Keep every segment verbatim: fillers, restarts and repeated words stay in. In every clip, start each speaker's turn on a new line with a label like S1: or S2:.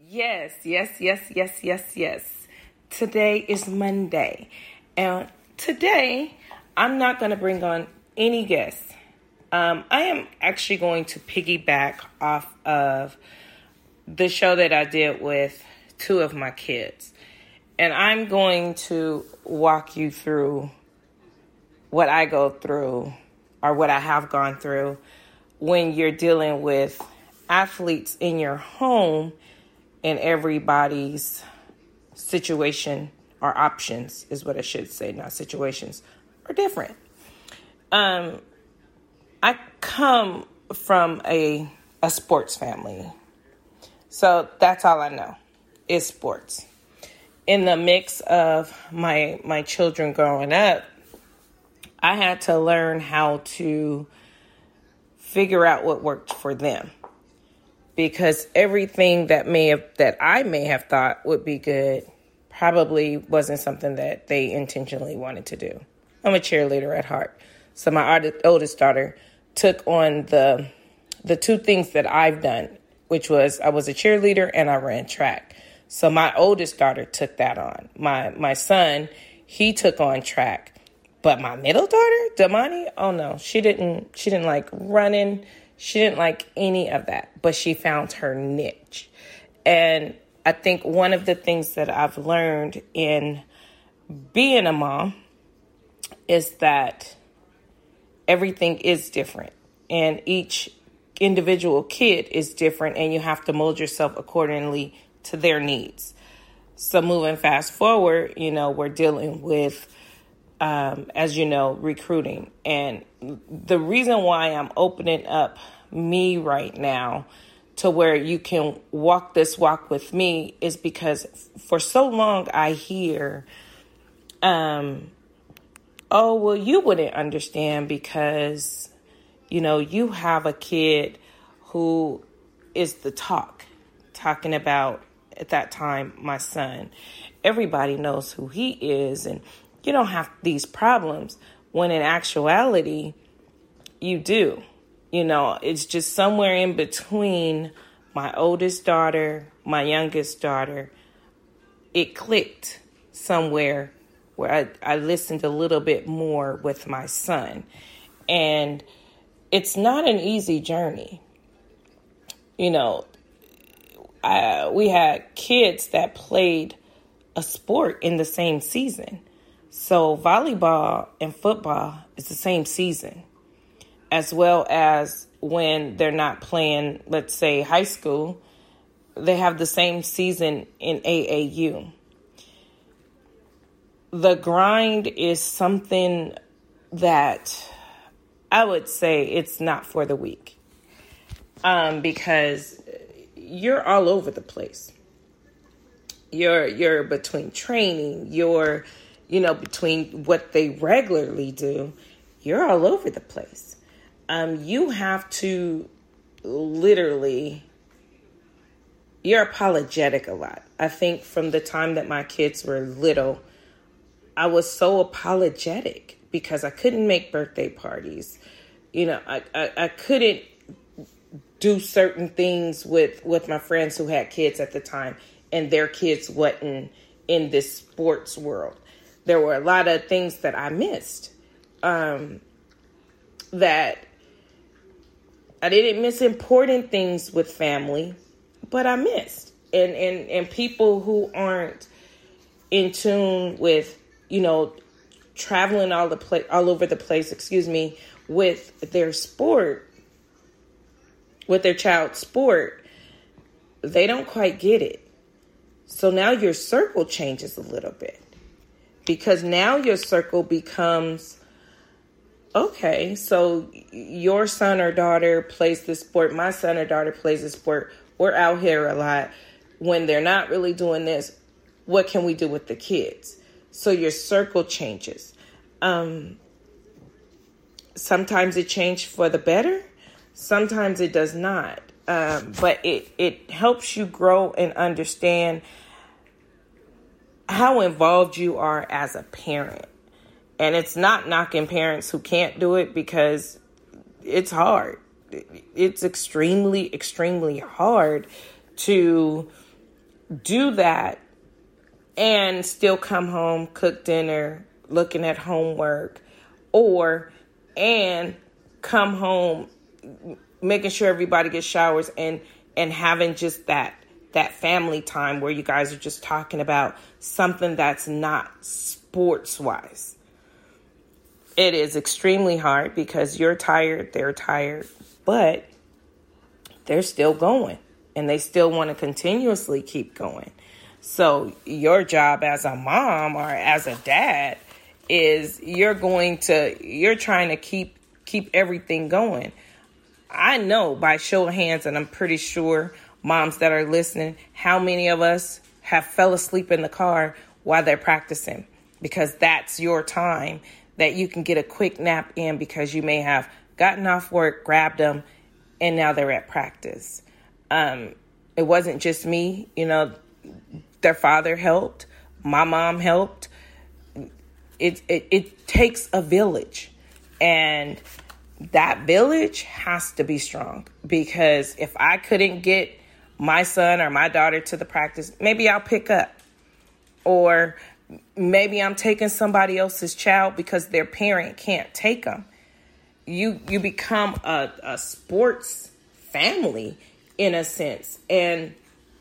S1: Yes, yes, yes, yes, yes, yes. Today is Monday. And today, I'm not going to bring on any guests. Um, I am actually going to piggyback off of the show that I did with two of my kids. And I'm going to walk you through what I go through or what I have gone through when you're dealing with athletes in your home and everybody's situation or options is what I should say, not situations, are different. Um, I come from a a sports family. So that's all I know is sports. In the mix of my my children growing up, I had to learn how to figure out what worked for them. Because everything that may have that I may have thought would be good probably wasn't something that they intentionally wanted to do. I'm a cheerleader at heart. So my oldest daughter took on the the two things that I've done, which was I was a cheerleader and I ran track. So my oldest daughter took that on. My my son, he took on track. But my middle daughter, Damani, oh no, she didn't she didn't like running. She didn't like any of that, but she found her niche. And I think one of the things that I've learned in being a mom is that everything is different and each individual kid is different and you have to mold yourself accordingly to their needs. So moving fast forward, you know, we're dealing with Um, as you know, recruiting. And the reason why I'm opening up me right now to where you can walk this walk with me is because for so long I hear, um, oh, well, you wouldn't understand because, you know, you have a kid who is the talk, talking about, at that time, my son. Everybody knows who he is and you don't have these problems, when in actuality, you do. You know, it's just somewhere in between my oldest daughter, my youngest daughter. It clicked somewhere where I, I listened a little bit more with my son. And it's not an easy journey. You know, I, we had kids that played a sport in the same season. So volleyball and football is the same season, as well as when they're not playing, let's say, high school, they have the same season in A A U. The grind is something that I would say it's not for the weak, um, because you're all over the place. You're you're between training, you're you know, between what they regularly do, you're all over the place. Um, you have to literally, you're apologetic a lot. I think from the time that my kids were little, I was so apologetic because I couldn't make birthday parties. You know, I, I, I couldn't do certain things with, with my friends who had kids at the time and their kids wasn't in this sports world. There were a lot of things that I missed, um, that I didn't miss important things with family, but I missed. And, and, and people who aren't in tune with, you know, traveling all the pla- all over the place, excuse me, with their sport, with their child's sport, they don't quite get it. So now your circle changes a little bit. Because now your circle becomes, okay, so your son or daughter plays this sport, my son or daughter plays this sport, we're out here a lot. When they're not really doing this, what can we do with the kids? So your circle changes. Um, sometimes it changes for the better, sometimes it does not. Um, but it, it helps you grow and understand how involved you are as a parent. And it's not knocking parents who can't do it because it's hard. It's extremely, extremely hard to do that and still come home, cook dinner, looking at homework, or and come home making sure everybody gets showers and and having just that that family time where you guys are just talking about something that's not sports wise. It is extremely hard because you're tired, they're tired, but they're still going and they still want to continuously keep going. So your job as a mom or as a dad is you're going to, you're trying to keep, keep everything going. I know by show of hands, and I'm pretty sure moms that are listening, how many of us have fell asleep in the car while they're practicing, because that's your time that you can get a quick nap in because you may have gotten off work, grabbed them, and now they're at practice. Um, it wasn't just me, you know, their father helped, my mom helped. It, it, it takes a village, and that village has to be strong, because if I couldn't get my son or my daughter to the practice, maybe I'll pick up, or maybe I'm taking somebody else's child because their parent can't take them. You, you become a, a sports family in a sense. And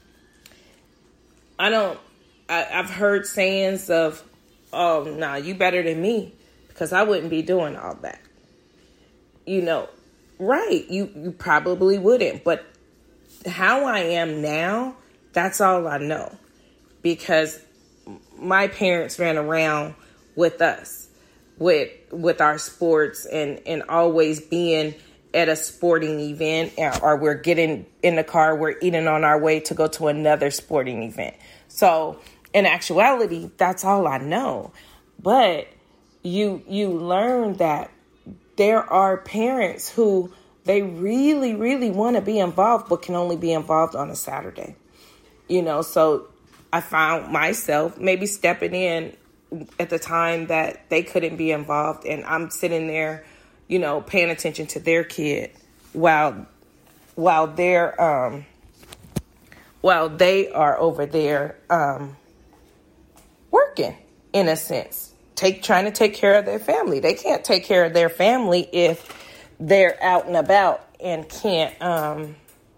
S1: I don't, I, I've heard sayings of, oh, no, nah, you better than me because I wouldn't be doing all that. You know, right. You, you probably wouldn't. But how I am now, that's all I know. Because my parents ran around with us, with with our sports, and, and always being at a sporting event, or we're getting in the car, we're eating on our way to go to another sporting event. So in actuality, that's all I know. But you you learn that there are parents who they really, really want to be involved, but can only be involved on a Saturday. You know, so I found myself maybe stepping in at the time that they couldn't be involved. And I'm sitting there, you know, paying attention to their kid while while they're um, while they are over there um, working, in a sense, take trying to take care of their family. They can't take care of their family if they're out and about and can't, um,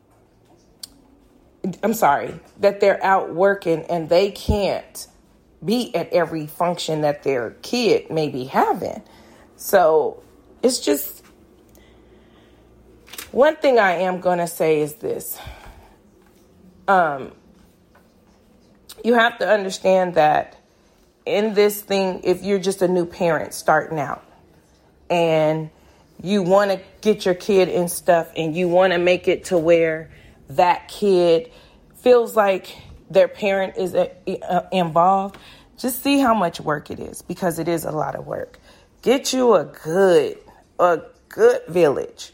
S1: I'm sorry, that they're out working and they can't be at every function that their kid may be having. So it's just, one thing I am going to say is this. Um, you have to understand that in this thing, if you're just a new parent starting out and you want to get your kid in stuff and you want to make it to where that kid feels like their parent is uh, involved, just see how much work it is, because it is a lot of work. Get you a good, a good village.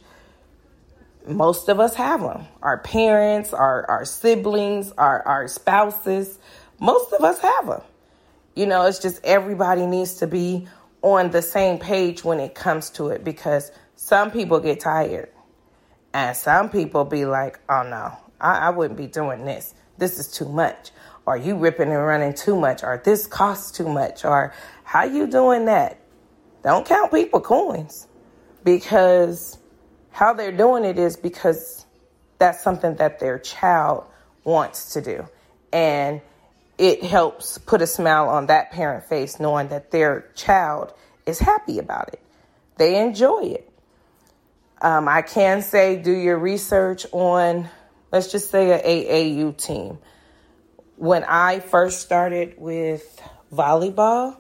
S1: Most of us have them. Our parents, our, our siblings, our, our spouses, most of us have them. You know, it's just everybody needs to be on the same page when it comes to it, because some people get tired and some people be like, oh no, I, I wouldn't be doing this. This is too much. Or you ripping and running too much, or this costs too much, or how you doing that? Don't count people coins, because how they're doing it is because that's something that their child wants to do. And it helps put a smile on that parent face knowing that their child is happy about it. They enjoy it. Um, I can say do your research on, let's just say, an A A U team. When I first started with volleyball,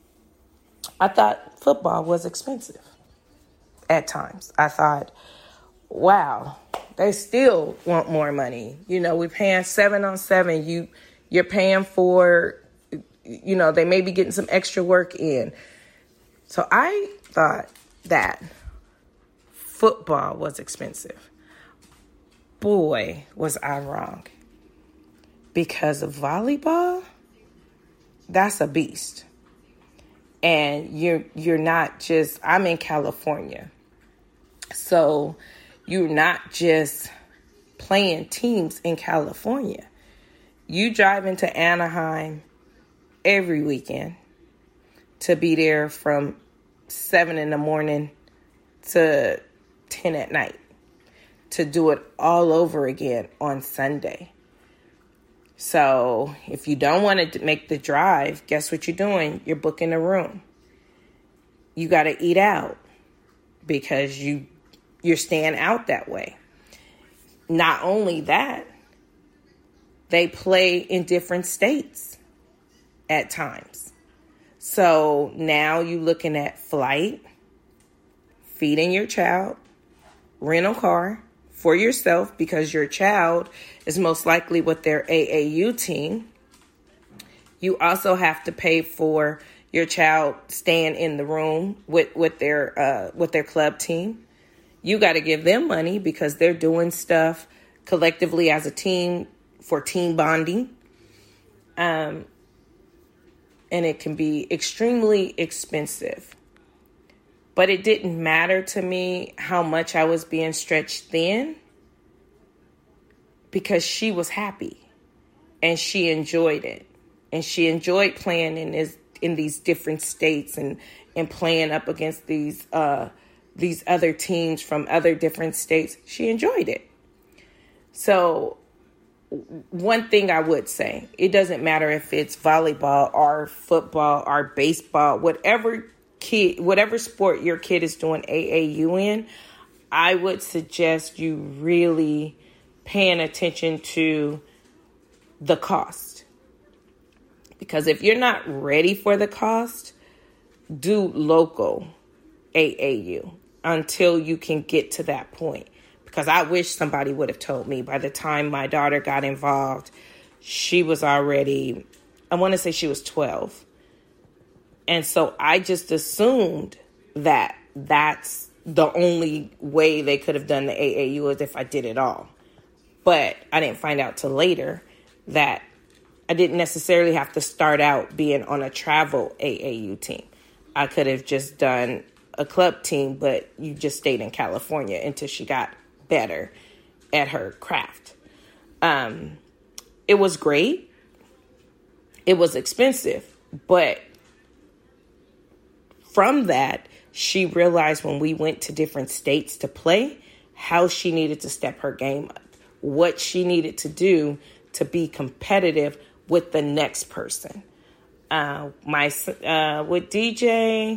S1: I thought football was expensive at times. I thought, wow, they still want more money. You know, we're paying seven on seven. You, you're paying for, you know, they may be getting some extra work in. So I thought that football was expensive. Boy, was I wrong. Because of volleyball, that's a beast. And you're you're not just, I'm in California. So you're not just playing teams in California. You drive into Anaheim every weekend to be there from seven in the morning to ten at night to do it all over again on Sunday. So if you don't want to make the drive, guess what you're doing? You're booking a room. You got to eat out because you, you're staying out that way. Not only that, they play in different states at times. So now you're looking at flight, feeding your child, rental car for yourself because your child is most likely with their A A U team. You also have to pay for your child staying in the room with, with their uh, with their club team. You got to give them money because they're doing stuff collectively as a team for team bonding. Um, and it can be extremely expensive. But it didn't matter to me how much I was being stretched thin because she was happy and she enjoyed it. And she enjoyed playing in this, in these different states and, and playing up against these uh, these other teams from other different states. She enjoyed it. So one thing I would say, it doesn't matter if it's volleyball or football or baseball, whatever kid, whatever sport your kid is doing A A U in, I would suggest you really paying attention to the cost. Because if you're not ready for the cost, do local A A U until you can get to that point. Because I wish somebody would have told me by the time my daughter got involved, she was already, I want to say she was twelve. And so I just assumed that that's the only way they could have done the A A U is if I did it all. But I didn't find out till later that I didn't necessarily have to start out being on a travel A A U team. I could have just done a club team, but you just stayed in California until she got better at her craft. Um, it was great. It was expensive, but from that, she realized when we went to different states to play, how she needed to step her game up, what she needed to do to be competitive with the next person. Uh, my uh, with D J,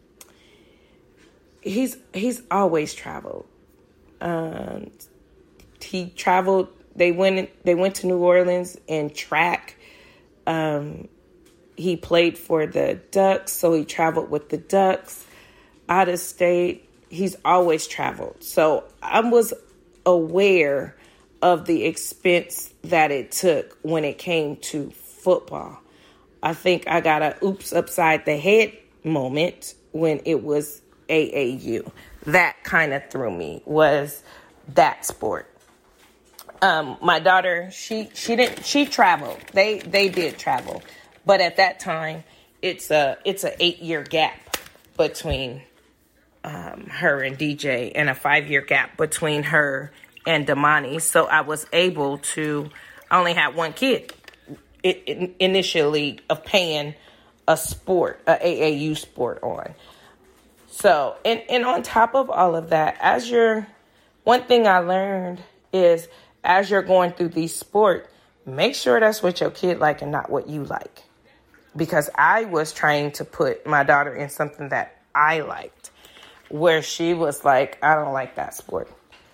S1: he's he's always traveled. Um, he traveled. They went. They went to New Orleans in track. Um, he played for the Ducks, so he traveled with the Ducks out of state. He's always traveled, so I was aware of the expense that it took when it came to football. I think I got a oops upside the head moment when it was A A U. That kind of threw me, was that sport. Um, my daughter, she she didn't she traveled. They they did travel, but at that time, it's a it's a eight year gap between um, her and D J, and a five year gap between her and Damani. So I was able to. I only had one kid it, it, initially of paying a sport, a A A U sport on. So, and, and on top of all of that, as you're, one thing I learned is as you're going through these sports, make sure that's what your kid like and not what you like. Because I was trying to put my daughter in something that I liked, where she was like, I don't like that sport.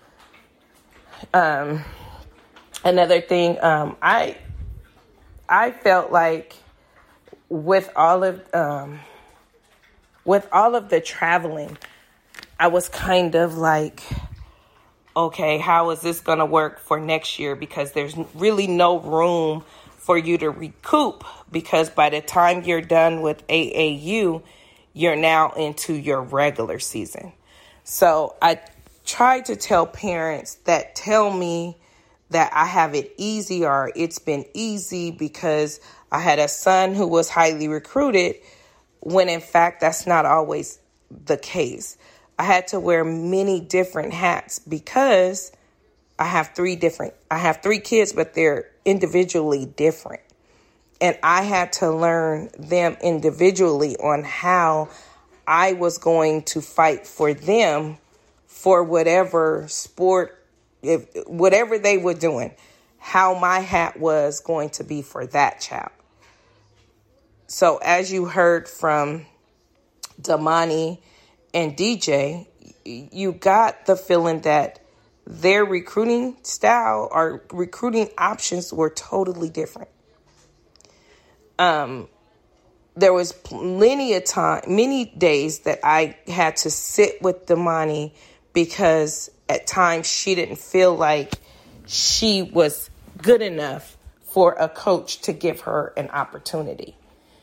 S1: Um, another thing, um, I, I felt like with all of, um, With all of the traveling, I was kind of like, okay, how is this going to work for next year? Because there's really no room for you to recoup, because by the time you're done with A A U, you're now into your regular season. So I try to tell parents that tell me that I have it easy or it's been easy because I had a son who was highly recruited, when in fact, that's not always the case. I had to wear many different hats because I have three different, I have three kids, but they're individually different. And I had to learn them individually on how I was going to fight for them for whatever sport, if whatever they were doing, how my hat was going to be for that child. So as you heard from Damani and D J, you got the feeling that their recruiting style or recruiting options were totally different. Um, there was plenty of time, many days that I had to sit with Damani because at times she didn't feel like she was good enough for a coach to give her an opportunity.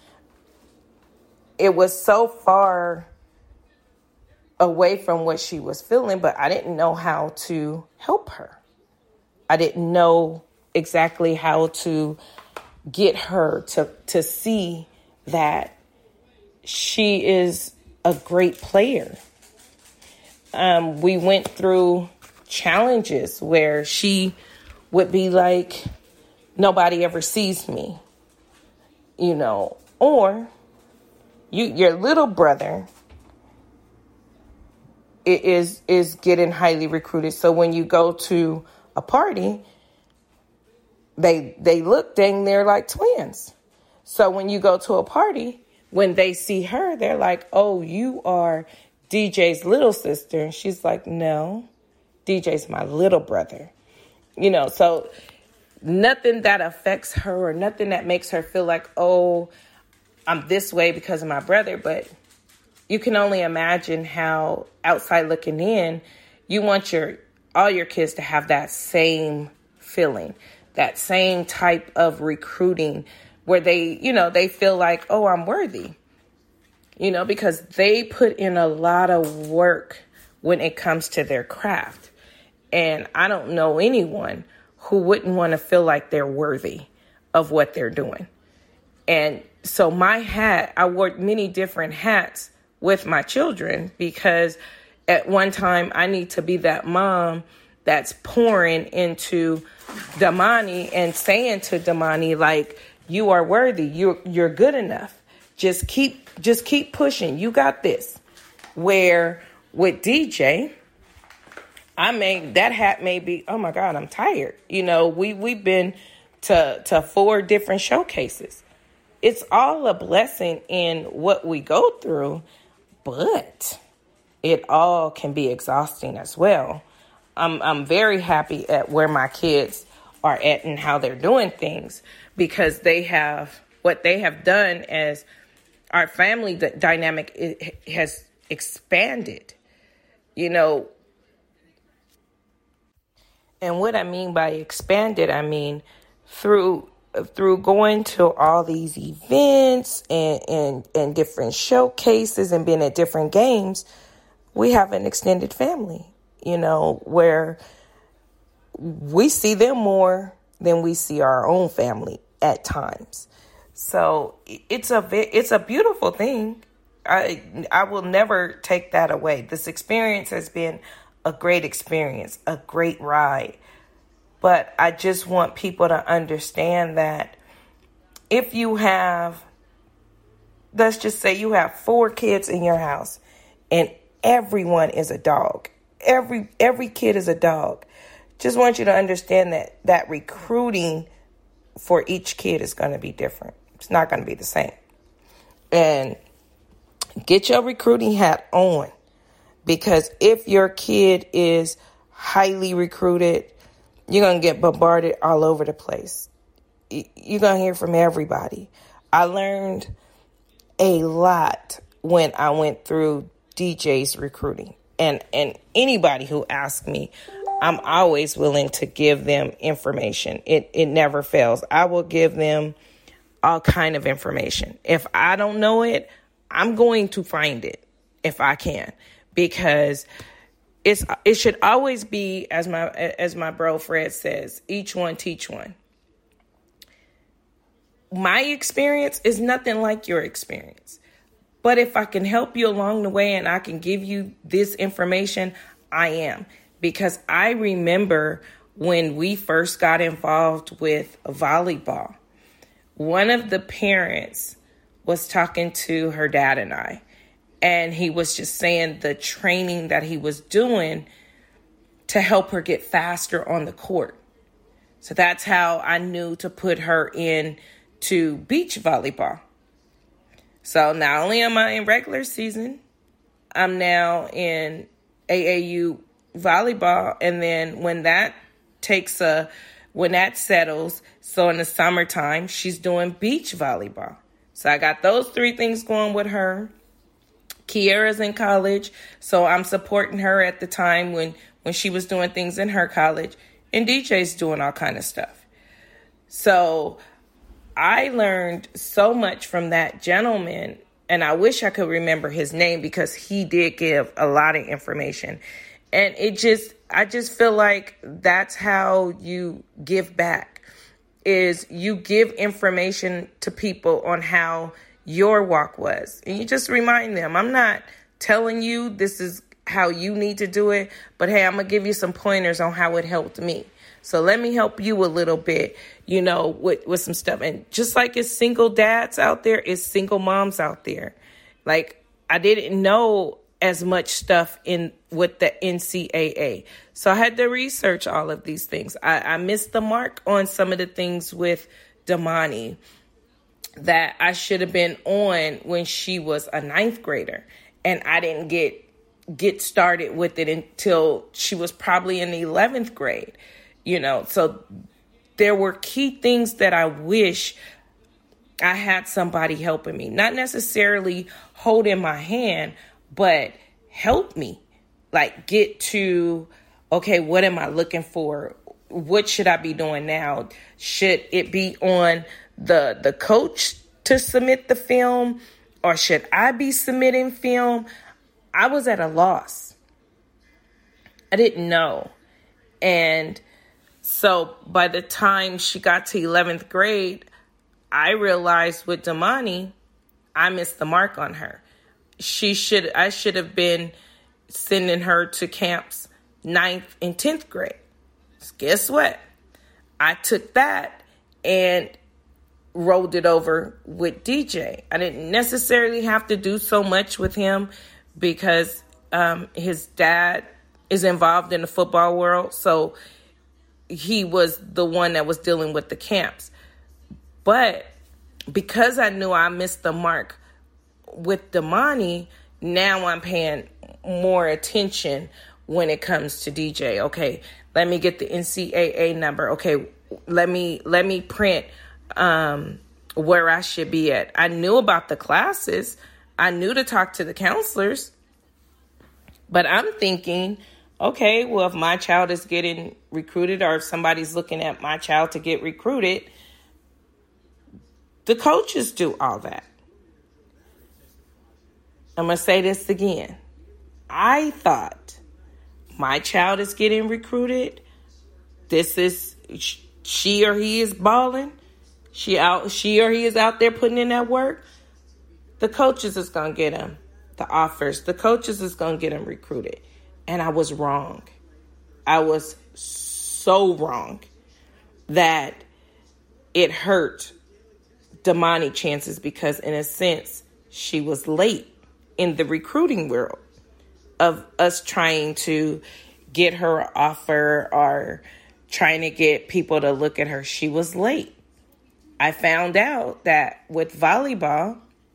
S1: It was so far away from what she was feeling, but I didn't know how to help her. I didn't know exactly how to get her to, to see that she is a great player. Um, we went through challenges where she would be like, nobody ever sees me, you know, or you, your little brother is, is getting highly recruited. So when you go to a party, they, they look dang, they're like twins. So when you go to a party, when they see her, they're like, oh, you are D J's little sister. And she's like, no, D J's my little brother. You know, so nothing that affects her or nothing that makes her feel like, oh, I'm this way because of my brother. But you can only imagine how outside looking in, you want your all your kids to have that same feeling, that same type of recruiting where they, you know, they feel like, oh, I'm worthy, you know, because they put in a lot of work when it comes to their craft. And I don't know anyone who wouldn't want to feel like they're worthy of what they're doing. And so my hat, I wore many different hats with my children because at one time I need to be that mom that's pouring into Damani and saying to Damani, like, you are worthy. You're, you're good enough. Just keep, just keep pushing. You got this. Where with D J, I may, that hat may be, oh my God, I'm tired. You know, we, we've been to, to four different showcases. It's all a blessing in what we go through, but it all can be exhausting as well. I'm, I'm very happy at where my kids are at and how they're doing things because they have, what they have done as our family d- dynamic it has expanded, you know. And what I mean by expanded, I mean through through going to all these events and, and, and different showcases and being at different games, we have an extended family, you know, where we see them more than we see our own family at times. So it's a it's a beautiful thing. I I will never take that away. This experience has been a great experience, a great ride. But I just want people to understand that if you have, let's just say you have four kids in your house and everyone is a dog. Every every kid is a dog. Just want you to understand that that recruiting for each kid is going to be different. It's not going to be the same. And get your recruiting hat on, because if your kid is highly recruited, you're going to get bombarded all over the place. You're going to hear from everybody. I learned a lot when I went through D J's recruiting. And, and anybody who asks me, I'm always willing to give them information. It it never fails. I will give them all kind of information. If I don't know it, I'm going to find it if I can, because it's it should always be, as my as my bro Fred says, each one teach one. My experience is nothing like your experience. But if I can help you along the way and I can give you this information, I am. Because I remember when we first got involved with volleyball. One of the parents was talking to her dad and I, and he was just saying the training that he was doing to help her get faster on the court. So that's how I knew to put her in to beach volleyball. So not only am I in regular season, I'm now in A A U volleyball. And then when that takes a, when that settles, so in the summertime, she's doing beach volleyball. So I got those three things going with her. Kiara's in college, so I'm supporting her at the time when, when she was doing things in her college. And D J's doing all kind of stuff. So I learned so much from that gentleman, and I wish I could remember his name because he did give a lot of information. And it just, I just feel like that's how you give back, is you give information to people on how your walk was. And you just remind them, I'm not telling you this is how you need to do it, but hey, I'm going to give you some pointers on how it helped me. So let me help you a little bit, you know, with, with some stuff. And just like it's single dads out there, it's single moms out there. Like, I didn't know as much stuff in with the N C A A. So I had to research all of these things. I, I missed the mark on some of the things with Damani that I should have been on when she was a ninth grader. And I didn't get get started with it until she was probably in the eleventh grade. You know, so there were key things that I wish I had somebody helping me. Not necessarily holding my hand, but help me. Like, get to, okay, what am I looking for? What should I be doing now? Should it be on the the coach to submit the film, or should I be submitting film? I was at a loss. I didn't know. And so by the time she got to eleventh grade, I realized with Damani, I missed the mark on her. She should, I should have been sending her to camps ninth and tenth grade. So guess what? I took that and rolled it over with D J. I didn't necessarily have to do so much with him because um, his dad is involved in the football world. So he was the one that was dealing with the camps. But because I knew I missed the mark with Damani, now I'm paying more attention when it comes to D J. Okay, let me get the N C A A number. Okay, let me let me print um, where I should be at. I knew about the classes. I knew to talk to the counselors. But I'm thinking, okay, well, if my child is getting recruited, or if somebody's looking at my child to get recruited, the coaches do all that. I'm going to say this again. I thought my child is getting recruited. This is, she or he is balling. She out, she or he is out there putting in that work. The coaches is going to get him the offers. The coaches is going to get him recruited. And I was wrong. I was so wrong that it hurt Damani chances, because in a sense, she was late in the recruiting world of us trying to get her an offer or trying to get people to look at her. She was late. I found out that with volleyball,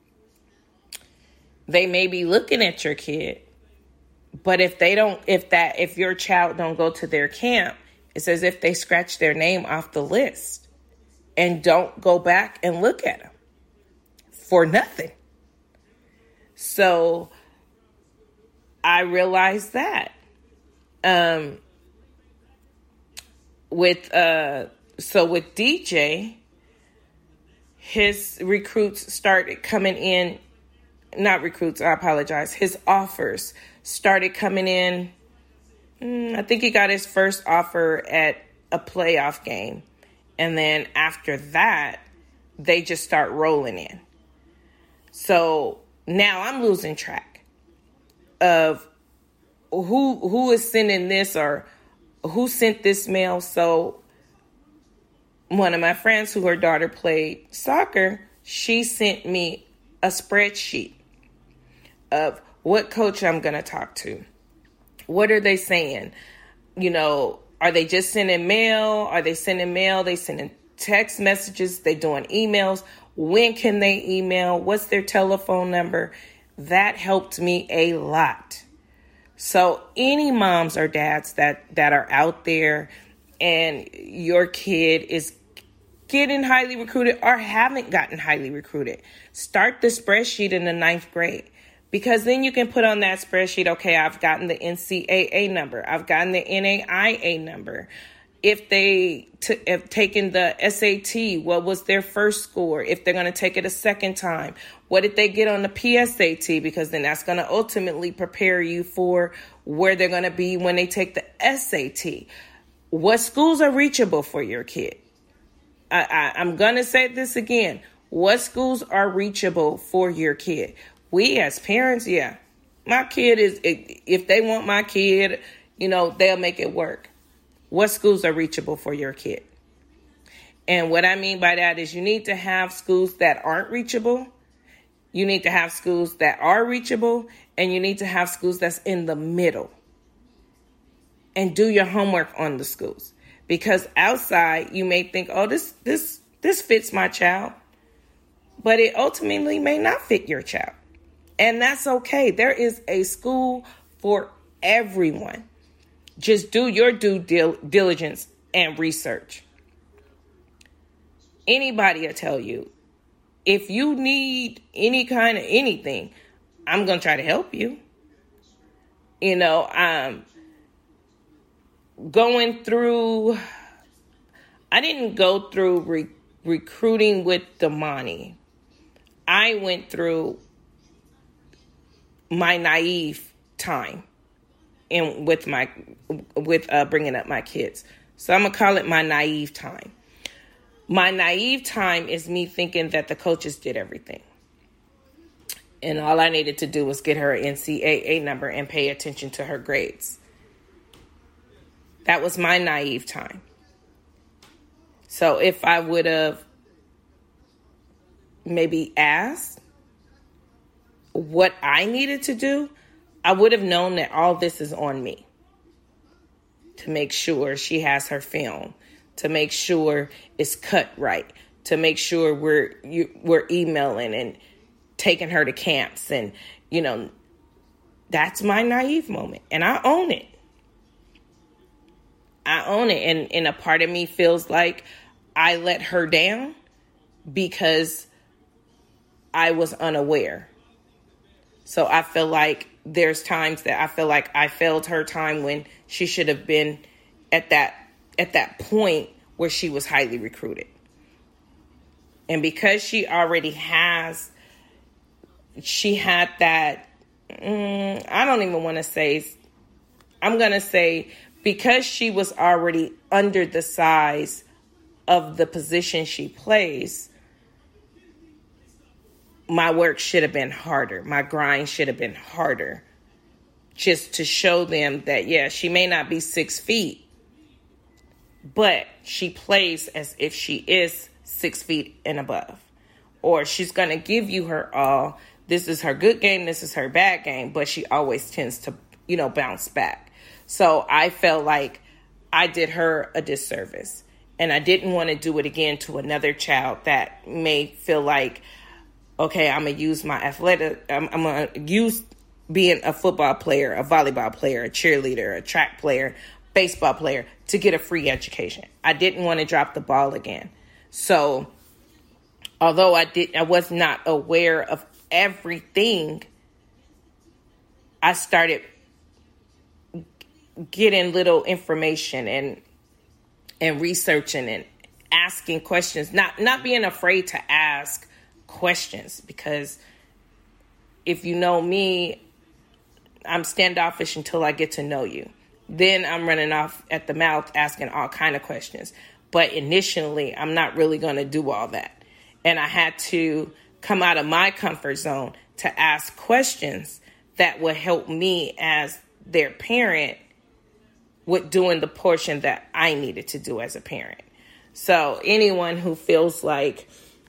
S1: they may be looking at your kid, but if they don't, if that, if your child don't go to their camp, it's as if they scratch their name off the list and don't go back and look at them for nothing. So I realized that um, with uh, so with D J, his recruits started coming in. Not recruits, I apologize. His offers started coming in. Mm, I think he got his first offer at a playoff game. And then after that, they just start rolling in. So now I'm losing track of who who is sending this or who sent this mail? So one of my friends who her daughter played soccer, she sent me a spreadsheet of what coach I'm going to talk to. What are they saying? You know, are they just sending mail? Are they sending mail? They sending text messages? They doing emails? When can they email? What's their telephone number? That helped me a lot. So any moms or dads that, that are out there and your kid is getting highly recruited or haven't gotten highly recruited, start the spreadsheet in the ninth grade. Because then you can put on that spreadsheet, okay, I've gotten the N C A A number. I've gotten the N A I A number. If they t- have taken the S A T, what was their first score? If they're going to take it a second time, what did they get on the P S A T? Because then that's going to ultimately prepare you for where they're going to be when they take the S A T. What schools are reachable for your kid? I, I, I'm going to say this again. What schools are reachable for your kid? We as parents, yeah, my kid is, if they want my kid, you know, they'll make it work. What schools are reachable for your kid? And what I mean by that is you need to have schools that aren't reachable. You need to have schools that are reachable, and you need to have schools that's in the middle. And do your homework on the schools. Because outside you may think, oh, this this this fits my child. But it ultimately may not fit your child. And that's okay. There is a school for everyone. Just do your due dil- diligence and research. Anybody will tell you, if you need any kind of anything, I'm going to try to help you. You know, um, going through, I didn't go through re- recruiting with Damani. I went through my naive time and with my with uh, bringing up my kids. So I'm going to call it my naive time. My naive time is me thinking that the coaches did everything. And all I needed to do was get her N C A A number and pay attention to her grades. That was my naive time. So if I would have maybe asked what I needed to do, I would have known that all this is on me. To make sure she has her film, to make sure it's cut right, to make sure we're you, we're emailing and taking her to camps. And, you know, that's my naive moment. And I own it. I own it. And, and a part of me feels like I let her down because I was unaware. So I feel like there's times that I feel like I failed her time when she should have been at that at that point where she was highly recruited. And because she already has, she had that, mm, I don't even want to say, I'm going to say because she was already under the size of the position she plays, my work should have been harder. My grind should have been harder. Just to show them that, yeah, she may not be six feet, but she plays as if she is six feet and above. Or she's going to give you her all. This is her good game. This is her bad game. But she always tends to, you know, bounce back. So I felt like I did her a disservice. And I didn't want to do it again to another child that may feel like, okay, I'm going to use my athletic, I'm, I'm going to use being a football player, a volleyball player, a cheerleader, a track player, baseball player to get a free education. I didn't want to drop the ball again. So although I did, I was not aware of everything, I started getting little information and and researching and asking questions, not not being afraid to ask questions, because if you know me, I'm standoffish until I get to know you. Then I'm running off at the mouth asking all kind of questions. But initially, I'm not really going to do all that. And I had to come out of my comfort zone to ask questions that would help me as their parent with doing the portion that I needed to do as a parent. So anyone who feels like,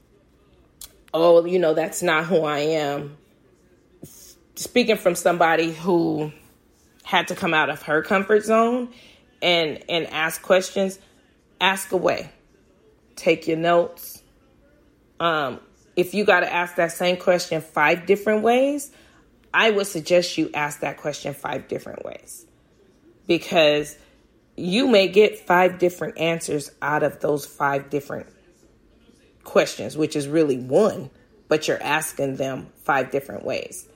S1: oh, you know, that's not who I am, speaking from somebody who had to come out of her comfort zone and and ask questions, ask away. Take your notes. Um, if you got to ask that same question five different ways, I would suggest you ask that question five different ways, because you may get five different answers out of those five different questions, which is really one, but you're asking them five different ways.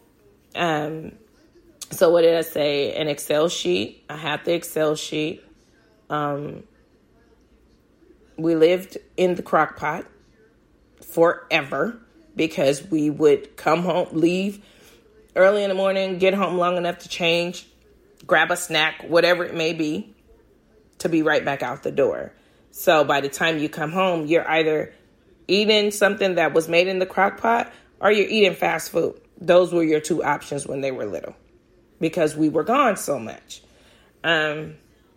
S1: Um, so what did I say? An Excel sheet. I had the Excel sheet. Um, we lived in the crock pot forever because we would come home, leave early in the morning, get home long enough to change, grab a snack, whatever it may be, to be right back out the door. So by the time you come home, you're either eating something that was made in the crock pot or you're eating fast food. Those were your two options when they were little, because we were gone so much. Um,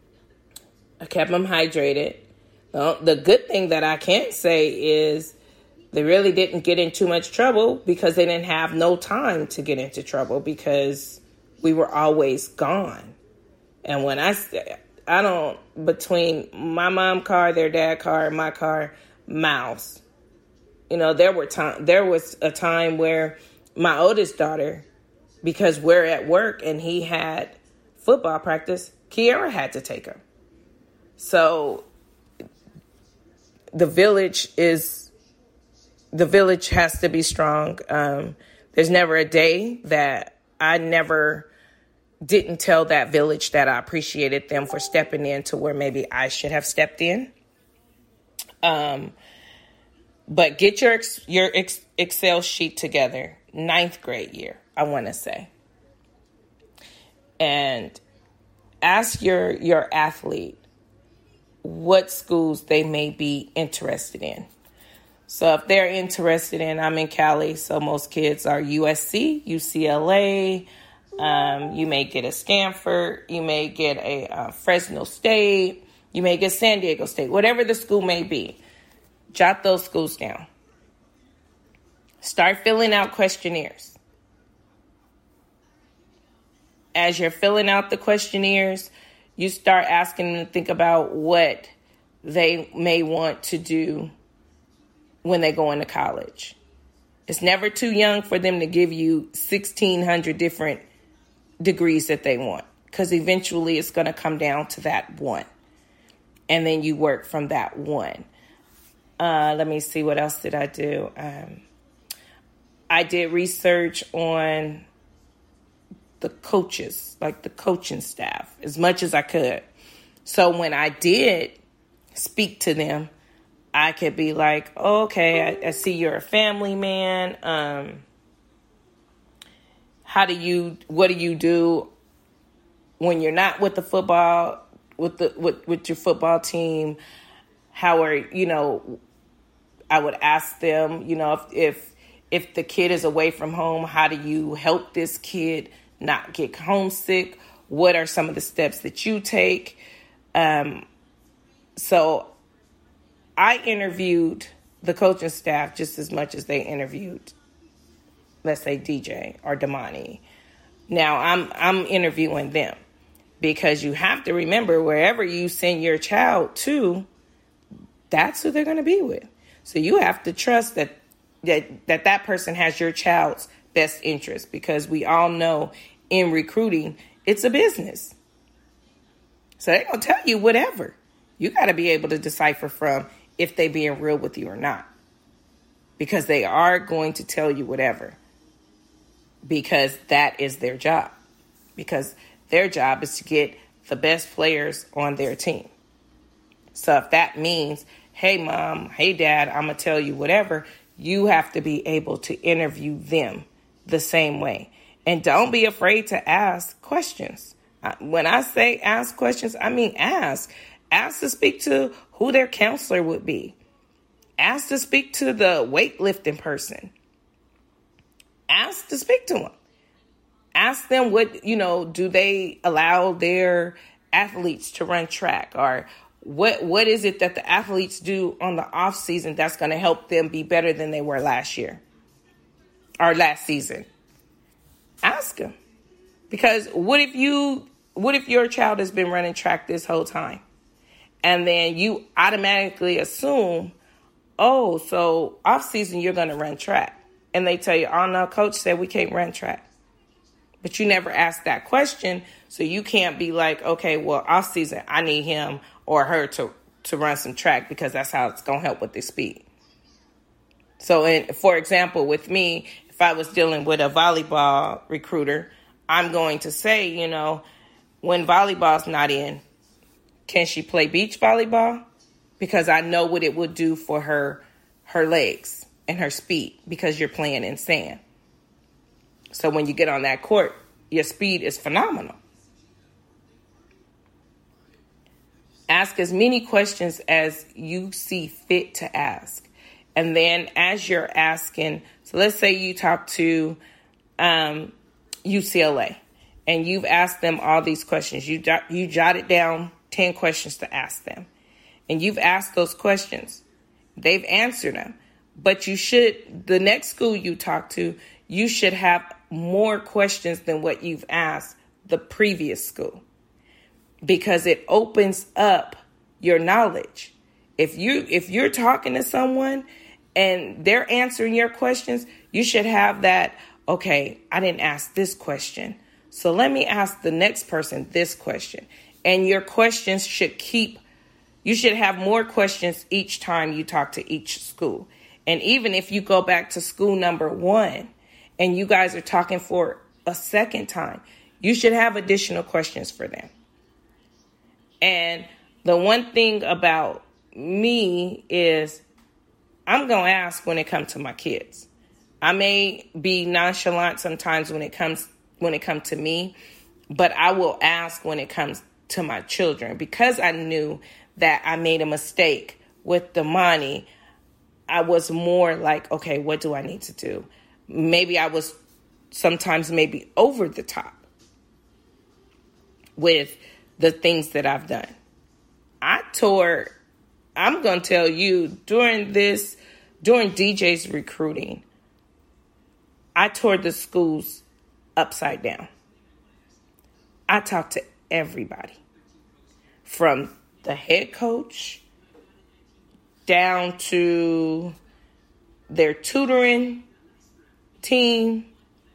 S1: I kept them hydrated. Well, the good thing that I can't say is they really didn't get in too much trouble because they didn't have no time to get into trouble because we were always gone. And when I say, I don't, between my mom car, their dad car, and my car, miles. You know, there were time, there was a time where my oldest daughter, because we're at work and he had football practice, Kiara had to take her. So the village is, the village has to be strong. Um, there's never a day that I never didn't tell that village that I appreciated them for stepping in to where maybe I should have stepped in. Um, but get your your Excel sheet together, ninth grade year, I want to say, and ask your your athlete what schools they may be interested in. So if they're interested in, I'm in Cali, so most kids are U S C, U C L A. Um, you may get a Stanford. You may get a uh, Fresno State. You may get San Diego State, whatever the school may be. Jot those schools down. Start filling out questionnaires. As you're filling out the questionnaires, you start asking them to think about what they may want to do when they go into college. It's never too young for them to give you sixteen hundred different degrees that they want, because eventually it's going to come down to that one. And then you work from that one. Uh, let me see, what else did I do? Um, I did research on the coaches, like the coaching staff, as much as I could. So when I did speak to them, I could be like, oh, okay, I, I see you're a family man. Um, how do you, what do you do when you're not with the football, with the with, with your football team? How are, you know, I would ask them, you know, if, if if the kid is away from home, how do you help this kid not get homesick? What are some of the steps that you take? Um, so I interviewed the coaching staff just as much as they interviewed, let's say, D J or Damani. Now I'm I'm interviewing them, because you have to remember, wherever you send your child to, that's who they're going to be with. So you have to trust that that that, that person has your child's best interest, because we all know in recruiting, it's a business. So they're going to tell you whatever. You got to be able to decipher from if they being real with you or not, because they are going to tell you whatever, because that is their job, because their job is to get the best players on their team. So if that means, hey, mom, hey, dad, I'm going to tell you whatever, you have to be able to interview them the same way. And don't be afraid to ask questions. When I say ask questions, I mean ask. Ask to speak to who their counselor would be. Ask to speak to the weightlifting person. Ask to speak to them. Ask them what, you know, do they allow their athletes to run track? Or what what is it that the athletes do on the off season that's going to help them be better than they were last year or last season? Ask them. Because what if you what if your child has been running track this whole time? And then you automatically assume, oh, so off season you're going to run track. And they tell you, oh no, coach said we can't run track. But you never asked that question. So you can't be like, okay, well, off season, I need him or her to, to run some track because that's how it's going to help with the speed. So, in, for example, with me, if I was dealing with a volleyball recruiter, I'm going to say, you know, when volleyball's not in, can she play beach volleyball? Because I know what it would do for her, her legs and her speed because you're playing in sand. So when you get on that court, your speed is phenomenal. Ask as many questions as you see fit to ask. And then as you're asking, so let's say you talk to um, U C L A and you've asked them all these questions. You, jot, you jotted down ten questions to ask them. And you've asked those questions. They've answered them. But you should, the next school you talk to, you should have more questions than what you've asked the previous school. Because it opens up your knowledge. If you if you're talking to someone and they're answering your questions, you should have that, okay, I didn't ask this question. So let me ask the next person this question. And your questions should keep, you should have more questions each time you talk to each school. And even if you go back to school number one and you guys are talking for a second time, you should have additional questions for them. And the one thing about me is I'm going to ask when it comes to my kids. I may be nonchalant sometimes when it comes when it comes to me, but I will ask when it comes to my children because I knew that I made a mistake with Damani. I was more like, okay, what do I need to do? Maybe I was sometimes maybe over the top with the things that I've done. I tore, I'm going to tell you, during this, during D J's recruiting, I tore the schools upside down. I talked to everybody, from the head coach down to their tutoring team.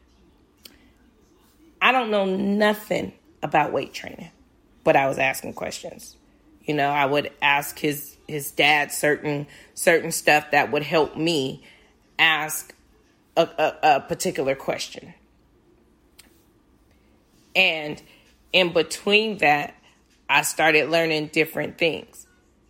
S1: I don't know nothing about weight training, but I was asking questions. You know, I would ask his his dad certain certain stuff that would help me ask a, a, a particular question. And in between that, I started learning different things.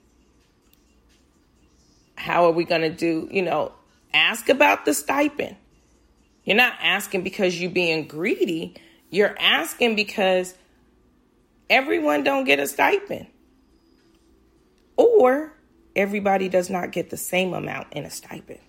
S1: How are we going to do, you know, ask about the stipend. You're not asking because you're being greedy. You're asking because everyone don't get a stipend. Or everybody does not get the same amount in a stipend.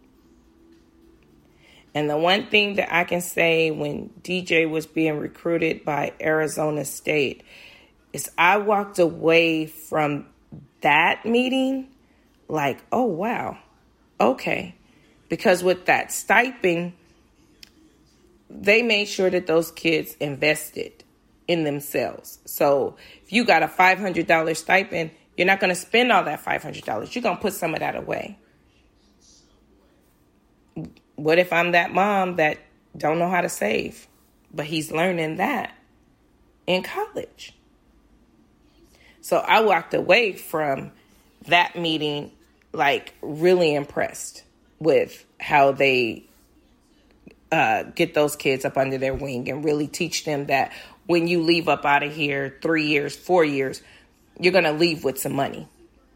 S1: And the one thing that I can say when D J was being recruited by Arizona State is I walked away from that meeting like, oh, wow, okay. Because with that stipend, they made sure that those kids invested in themselves. So if you got a five hundred dollars stipend, you're not going to spend all that five hundred dollars. You're going to put some of that away. What if I'm that mom that don't know how to save, but he's learning that in college? So I walked away from that meeting like really impressed with how they uh, get those kids up under their wing and really teach them that when you leave up out of here three years, four years, you're going to leave with some money.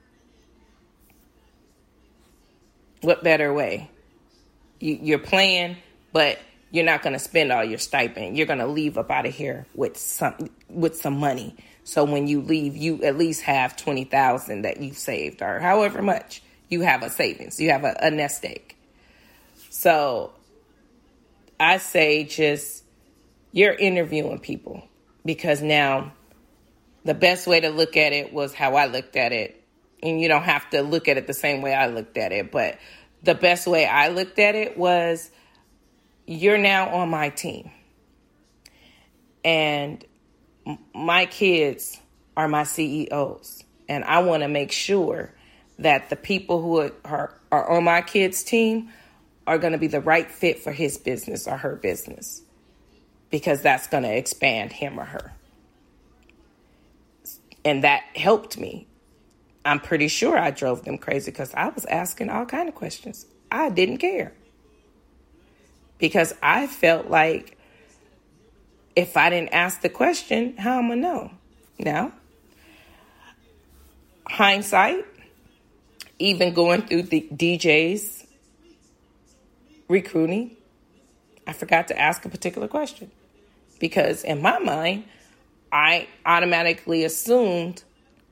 S1: What better way? You, you're playing, but you're not going to spend all your stipend. You're going to leave up out of here with some with some money. So when you leave, you at least have twenty thousand dollars that you've saved, or however much you have a savings. You have a, a nest egg. So I say just you're interviewing people because now the best way to look at it was how I looked at it. And you don't have to look at it the same way I looked at it. But the best way I looked at it was, you're now on my team. And my kids are my C E Os. And I want to make sure that the people who are, are on my kids' team are going to be the right fit for his business or her business. Because that's going to expand him or her. And that helped me. I'm pretty sure I drove them crazy because I was asking all kinds of questions. I didn't care. Because I felt like if I didn't ask the question, how am I going to know? Now, hindsight, even going through the D J's recruiting, I forgot to ask a particular question. Because in my mind, I automatically assumed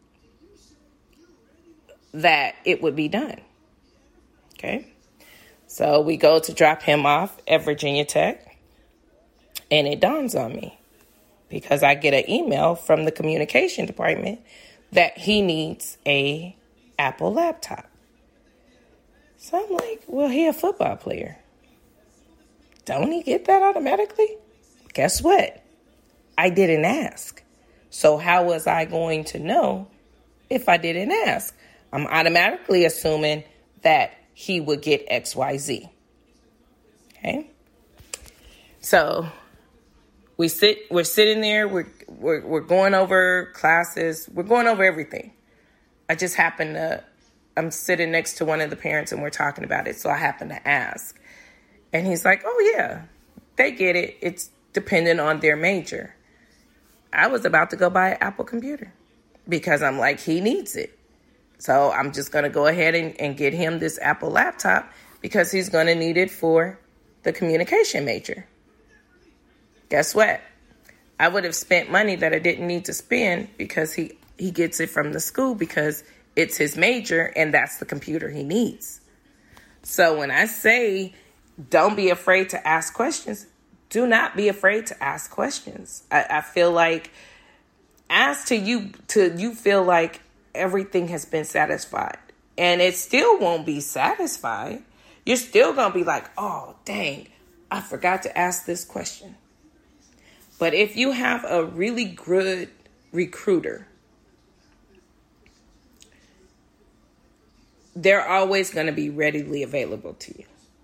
S1: that it would be done. Okay. So we go to drop him off at Virginia Tech. And it dawns on me because I get an email from the communication department that he needs a Apple laptop. So I'm like, well, he a football player. Don't he get that automatically? Guess what? I didn't ask. So how was I going to know if I didn't ask? I'm automatically assuming that he would get X Y Z. Okay. So we sit, we're sitting there, we're, we're, we're going over classes, we're going over everything. I just happen to, I'm sitting next to one of the parents and we're talking about it. So I happen to ask. And he's like, oh yeah, they get it. It's dependent on their major. I was about to go buy an Apple computer because I'm like, he needs it. So I'm just going to go ahead and, and get him this Apple laptop because he's going to need it for the communication major. Guess what? I would have spent money that I didn't need to spend because he, he gets it from the school because it's his major and that's the computer he needs. So when I say don't be afraid to ask questions, do not be afraid to ask questions. I, I feel like ask till you, till you feel like everything has been satisfied. And it still won't be satisfied. You're still going to be like, oh, dang, I forgot to ask this question. But if you have a really good recruiter, they're always going to be readily available to you.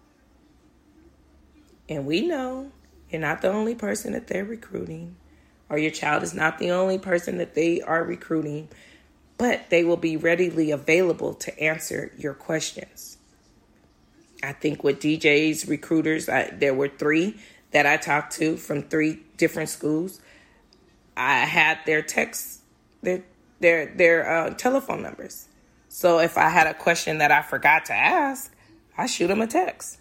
S1: And we know you're not the only person that they're recruiting, or your child is not the only person that they are recruiting, but they will be readily available to answer your questions. I think with D J's recruiters, I, there were three that I talked to from three different schools. I had their texts, their their their uh, telephone numbers. So if I had a question that I forgot to ask, I shoot them a text.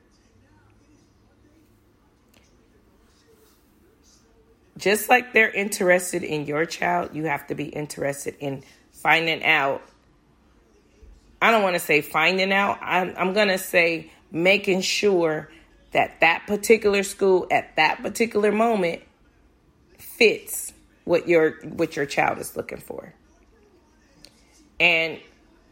S1: Just like they're interested in your child, you have to be interested in finding out. I don't want to say finding out. I'm, I'm going to say making sure that that particular school at that particular moment fits what your what your child is looking for. And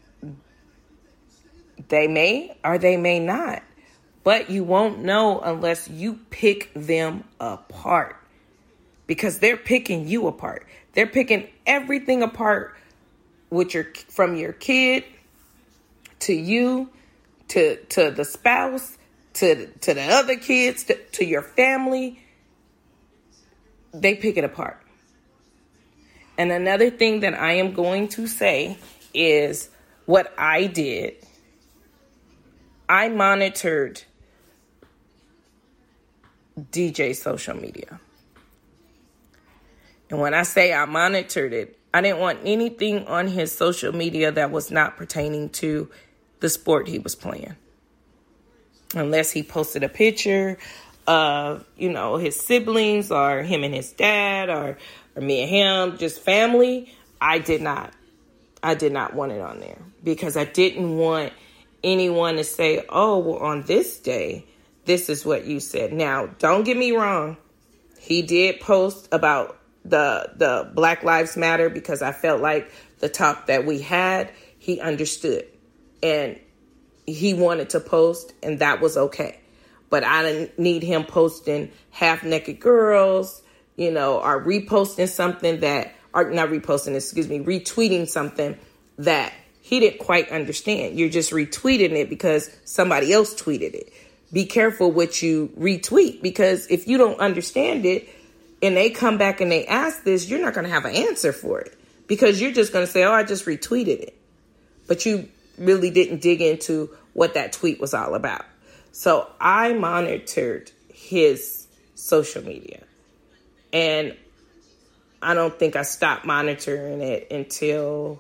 S1: they may or they may not, but you won't know unless you pick them apart. Because they're picking you apart. They're picking everything apart with your from your kid to you to to the spouse to to the other kids to, to your family. They pick it apart. And another thing that I am going to say is what I did. I monitored D J's social media. And when I say I monitored it, I didn't want anything on his social media that was not pertaining to the sport he was playing. Unless he posted a picture of, you know, his siblings or him and his dad or, or me and him, just family. I did not. I did not want it on there because I didn't want anyone to say, oh, well, on this day, this is what you said. Now, don't get me wrong. He did post about the the Black Lives Matter, because I felt like the talk that we had, he understood. And he wanted to post, and that was okay. But I didn't need him posting half-naked girls, you know, or reposting something that, or not reposting, excuse me, retweeting something that he didn't quite understand. You're just retweeting it because somebody else tweeted it. Be careful what you retweet, because if you don't understand it and they come back and they ask this, you're not going to have an answer for it, because you're just going to say, oh, I just retweeted it. But you really didn't dig into what that tweet was all about. So I monitored his social media, and I don't think I stopped monitoring it until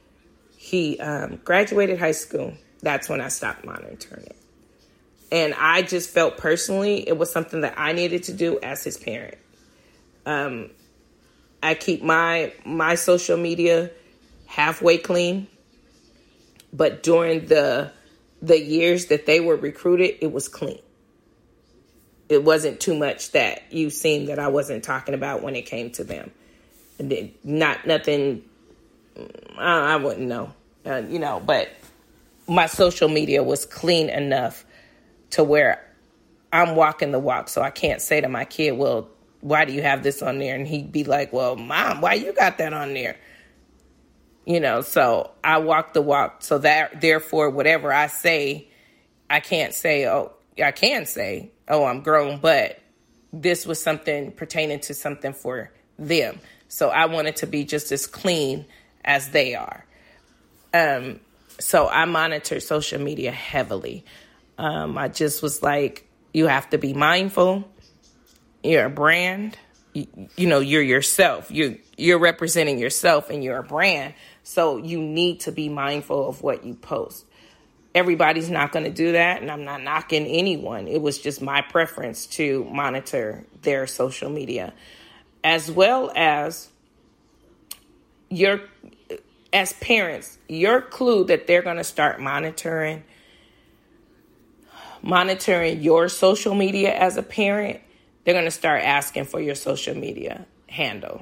S1: he um, graduated high school. That's when I stopped monitoring it. And I just felt personally it was something that I needed to do as his parent. Um, I keep my my social media halfway clean, but during the the years that they were recruited, it was clean. It wasn't too much that you've seen that I wasn't talking about when it came to them. And then not nothing, I, I wouldn't know, uh, you know, but my social media was clean enough to where I'm walking the walk. So I can't say to my kid, well, why do you have this on there? And he'd be like, well, Mom, why you got that on there? You know, so I walk the walk. So that, therefore, whatever I say, I can't say, oh, I can say, oh, I'm grown, but this was something pertaining to something for them. So I wanted to be just as clean as they are. Um, so I monitor social media heavily. Um, I just was like, you have to be mindful. You're a brand. You, you know, you're yourself. You're, you're representing yourself, and you're a brand. So you need to be mindful of what you post. Everybody's not going to do that, and I'm not knocking anyone. It was just my preference to monitor their social media, as well as your, as parents, your clue that they're going to start monitoring, monitoring your social media as a parent. They're going to start asking for your social media handle.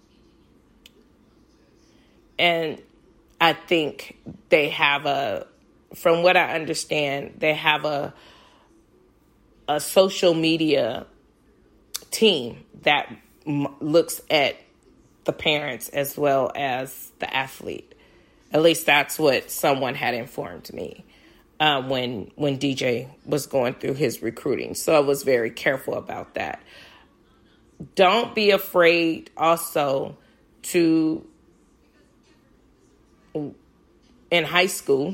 S1: And I think they have a, from what I understand, they have a a social media team that m- looks at the parents as well as the athlete. At least that's what someone had informed me uh, when when D J was going through his recruiting. So I was very careful about that. Don't be afraid also to, in high school,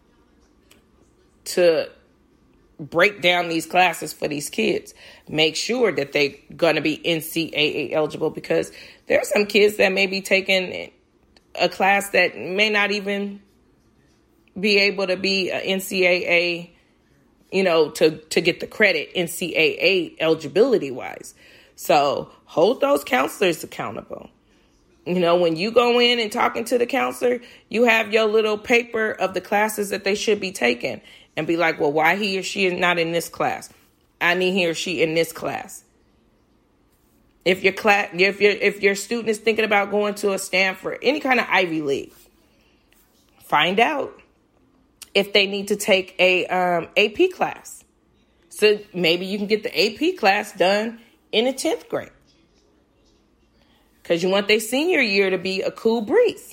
S1: to break down these classes for these kids. Make sure that they're going to be N C A A eligible, because there are some kids that may be taking a class that may not even be able to be a N C A A, you know, to, to get the credit N C A A eligibility wise. So hold those counselors accountable. You know, when you go in and talking to the counselor, you have your little paper of the classes that they should be taking, and be like, well, why he or she is not in this class? I need he or she in this class. If your class, if your if your student is thinking about going to a Stanford, any kind of Ivy League, find out if they need to take a um, A P class. So maybe you can get the A P class done in the tenth grade, because you want their senior year to be a cool breeze.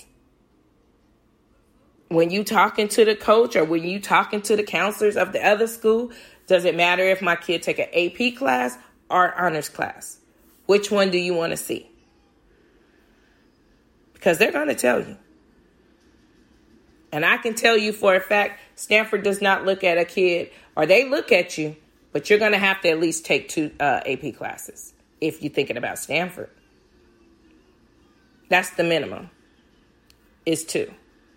S1: When you talking to the coach or when you talking to the counselors of the other school, does it matter if my kid take an A P class or honors class? Which one do you want to see? Because they're going to tell you. And I can tell you for a fact, Stanford does not look at a kid, or they look at you, but you're going to have to at least take two uh, A P classes if you're thinking about Stanford. That's the minimum, is two.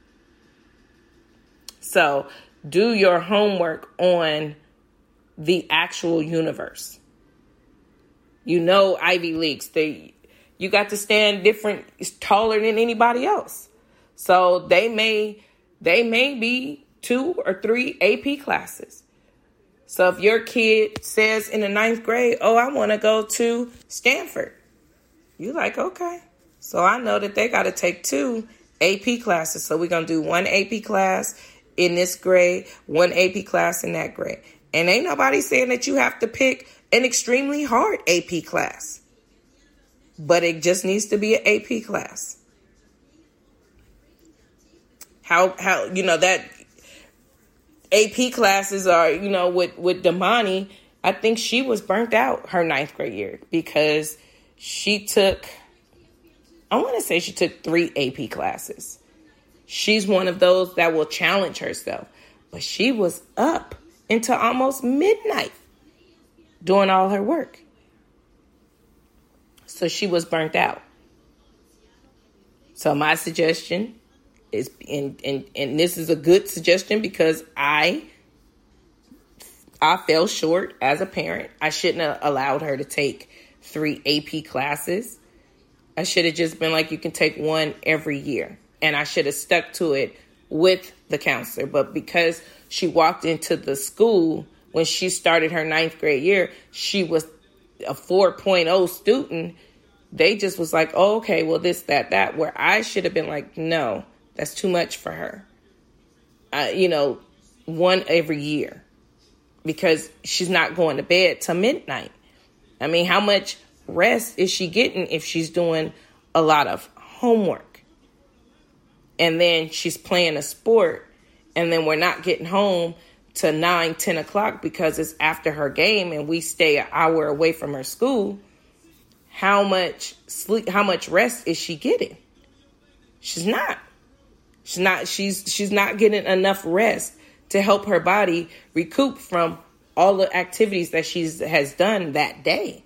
S1: So do your homework on the actual universe. You know, Ivy Leagues, they, you got to stand different, taller than anybody else. So they may, they may be two or three A P classes. So if your kid says in the ninth grade, oh, I want to go to Stanford, You like, okay. So I know that they got to take two A P classes. So we're going to do one A P class in this grade, one A P class in that grade. And ain't nobody saying that you have to pick an extremely hard A P class. But it just needs to be an A P class. How, how you know, that A P classes are, you know, with, with Damani, I think she was burnt out her ninth grade year because she took, I want to say she took three A P classes. She's one of those that will challenge herself. But she was up until almost midnight doing all her work. So she was burnt out. So my suggestion is, and, and, and this is a good suggestion because I, I fell short as a parent. I shouldn't have allowed her to take three A P classes. I should have just been like, you can take one every year. And I should have stuck to it with the counselor. But because she walked into the school when she started her ninth grade year, she was a four point oh student. They just was like, oh, okay, well, this, that, that, where I should have been like, no, that's too much for her. Uh, you know, one every year because she's not going to bed till midnight. I mean, how much rest is she getting if she's doing a lot of homework? And then she's playing a sport, and then we're not getting home to nine, ten o'clock because it's after her game and we stay an hour away from her school. How much sleep, how much rest is she getting? She's not. She's not, she's, she's not getting enough rest to help her body recoup from all the activities that she has done that day.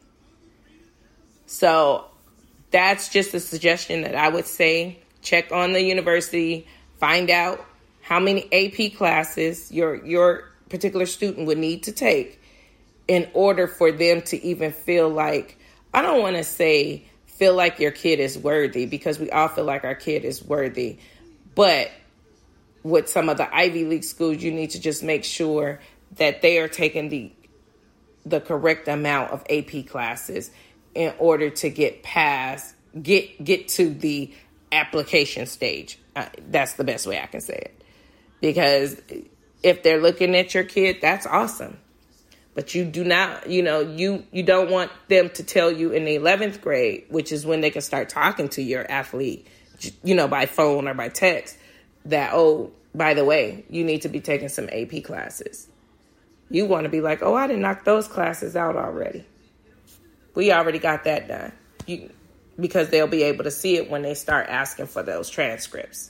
S1: So that's just a suggestion that I would say. Check on the university, find out how many A P classes your your particular student would need to take in order for them to even feel like, I don't want to say feel like your kid is worthy because we all feel like our kid is worthy. But with some of the Ivy League schools, you need to just make sure that they are taking the the correct amount of A P classes in order to get past, get get to the application stage. Uh, that's the best way I can say it. Because if they're looking at your kid, that's awesome. But you do not, you know, you, you don't want them to tell you in the eleventh grade, which is when they can start talking to your athlete, you know, by phone or by text, that, oh, by the way, you need to be taking some A P classes. You want to be like, oh, I didn't knock those classes out already. We already got that done. You, because they'll be able to see it when they start asking for those transcripts.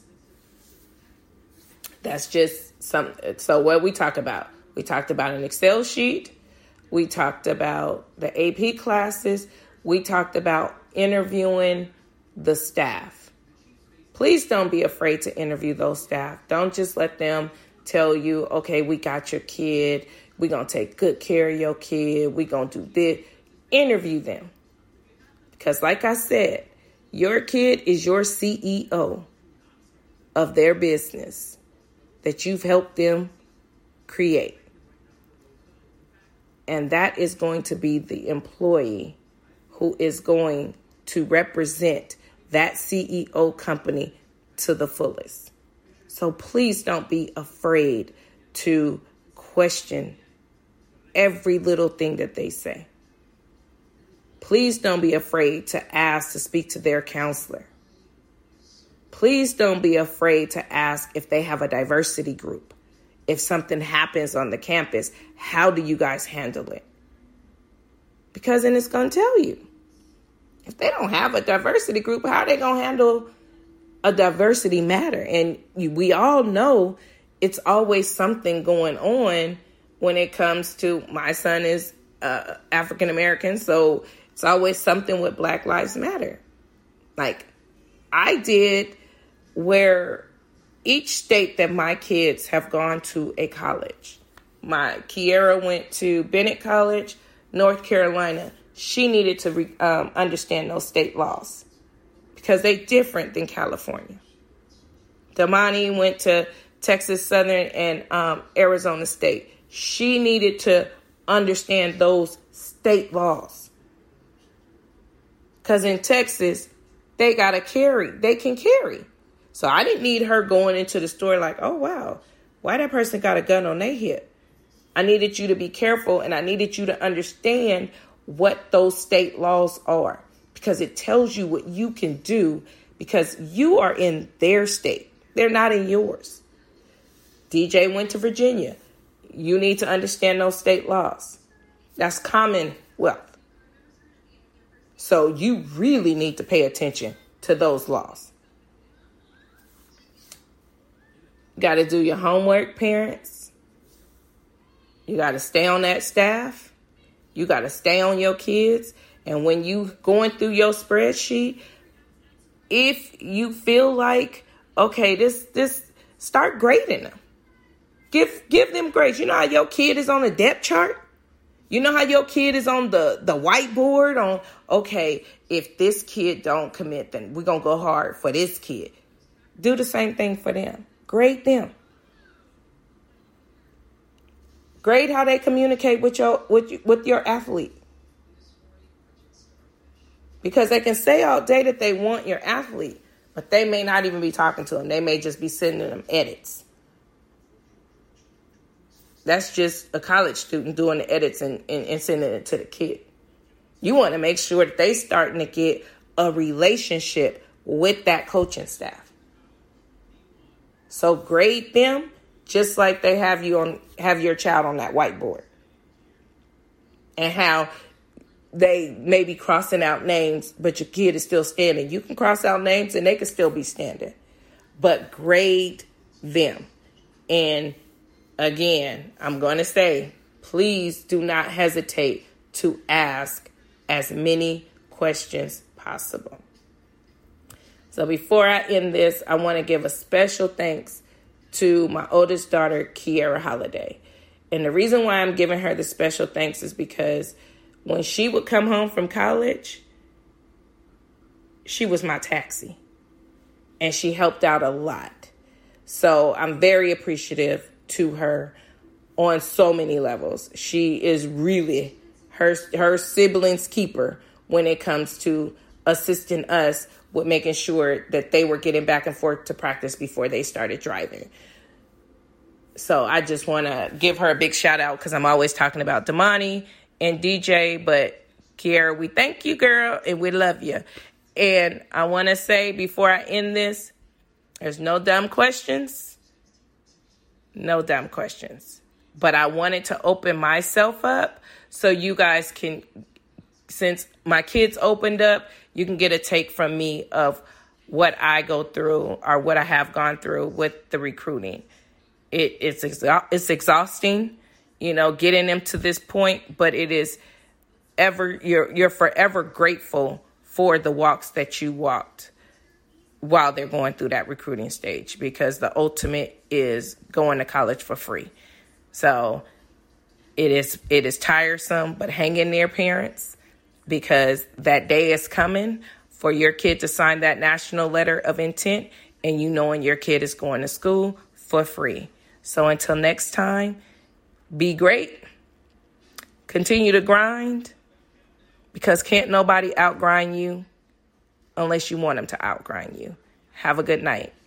S1: That's just something. So what we talk about, we talked about an Excel sheet. We talked about the A P classes. We talked about interviewing the staff. Please don't be afraid to interview those staff. Don't just let them tell you, okay, we got your kid. We're going to take good care of your kid. We're going to do this. Interview them. Because like I said, your kid is your C E O of their business that you've helped them create. And that is going to be the employee who is going to represent that C E O company to the fullest. So please don't be afraid to question every little thing that they say. Please don't be afraid to ask to speak to their counselor. Please don't be afraid to ask if they have a diversity group. If something happens on the campus, how do you guys handle it? Because then it's going to tell you. If they don't have a diversity group, how are they going to handle a diversity matter? And you, we all know it's always something going on when it comes to, my son is uh, African American, so it's always something with Black Lives Matter. Like I did, where each state that my kids have gone to a college. My Kiera went to Bennett College, North Carolina. She needed to re, um, understand those state laws because they're different than California. Damani went to Texas Southern and um, Arizona State. She needed to understand those state laws. Because in Texas, they got to carry. They can carry. So I didn't need her going into the store like, oh, wow, why that person got a gun on their hip? I needed you to be careful, and I needed you to understand what those state laws are, because it tells you what you can do, because you are in their state. They're not in yours. D J went to Virginia. You need to understand those state laws. That's commonwealth. So you really need to pay attention to those laws. Got to do your homework, parents. You got to stay on that staff. You got to stay on your kids. And when you going through your spreadsheet, if you feel like, okay, this, this, start grading them. Give, give them grades. You know how your kid is on a depth chart? You know how your kid is on the, the whiteboard on, okay, if this kid don't commit, then we're going to go hard for this kid. Do the same thing for them. Grade them. Grade how they communicate with your with, with your athlete. Because they can say all day that they want your athlete, but they may not even be talking to them. They may just be sending them edits. That's just a college student doing the edits and, and, and sending it to the kid. You want to make sure that they starting to get a relationship with that coaching staff. So grade them just like they have you on have your child on that whiteboard. And how they may be crossing out names, but your kid is still standing. You can cross out names and they can still be standing. But grade them. And again, I'm going to say, please do not hesitate to ask as many questions possible. So before I end this, I want to give a special thanks to my oldest daughter, Kiera Holiday. And the reason why I'm giving her the special thanks is because when she would come home from college, she was my taxi. And she helped out a lot. So I'm very appreciative to her on so many levels. She is really her, her siblings' keeper when it comes to assisting us with making sure that they were getting back and forth to practice before they started driving. So I just want to give her a big shout out because I'm always talking about Damani and D J, but Kiera, we thank you, girl, and we love you. And I want to say before I end this, there's no dumb questions. No dumb questions. But I wanted to open myself up so you guys can, since my kids opened up, you can get a take from me of what I go through or what I have gone through with the recruiting. It, it's exa- it's exhausting, you know, getting them to this point, but it is ever, you're you're forever grateful for the walks that you walked while they're going through that recruiting stage, because the ultimate is going to college for free. So it is it is tiresome, but hang in there, parents, because that day is coming for your kid to sign that national letter of intent and you knowing your kid is going to school for free. So until next time, be great. Continue to grind, because can't nobody outgrind you unless you want them to outgrind you. Have a good night.